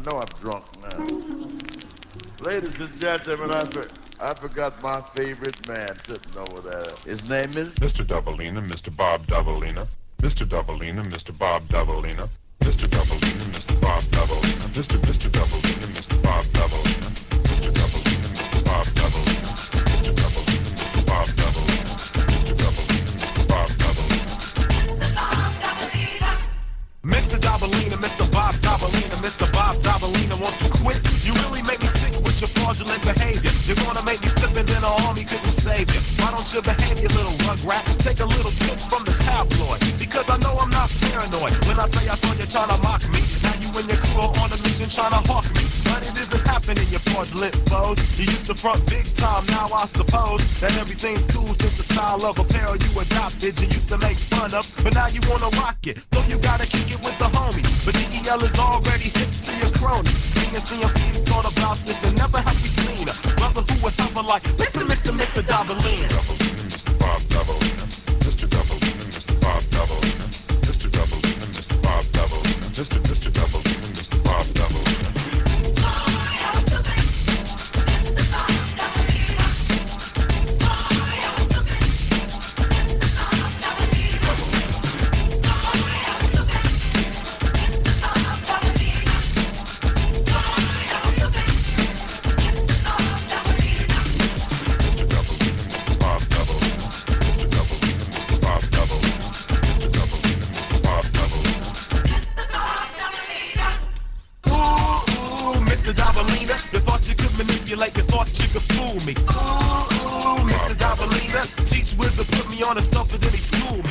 know I'm drunk now. Ladies and gentlemen, I forgot my favorite man sitting over there. His name is Mr. Doubleina, Mr. Bob Doubleina, Mr. Doubleina, Mr. Bob Doubleina, Mr. Doubleina, Mr. Bob Doubleina, Mr. Doubleina, Mr. Bob Doubleina, Mr. Doubleina, Mr. Bob Doubleina, Mr. Doubleina, Mr. Bob Doubleina, Mr. Doubleina, Mr. Bob Doubleina. Mr. Dabalina, Mr. Bob Dabalina, Mr. Bob Dabalina, won't you quit? You really make me sick with your fraudulent behavior. You're gonna make me flip and then an army couldn't save you. Why don't you behave, you little rugrat? Take a little tip from the tabloid. Because I know I'm not paranoid. When I say I saw you trying to mock me, now you and your crew are on a mission trying to hawk me. But it isn't happening, you fraudulent foes. You used to front big time, now I suppose that everything's cool since the style of apparel you adopted. You used to make fun of, but now you wanna rock it. So you gotta kick it with the homies. But DEL is already hip to your cronies. Me and CMP's thought about this and never have we seen a brother who would have her like Mr. Dabalina. Mr. Bob Doubleina, Mr. Doubleina, Mr. Bob Doubleina, Mr. Doubleina, Mr. Bob Doubleina, Mr. Doubleina, Mr. Bob Doubleina. Mr. Dabalina, you thought you could manipulate, you thought you could fool me. Ooh, Mr. Dabalina, teach wizard put me on a stuff and then he schooled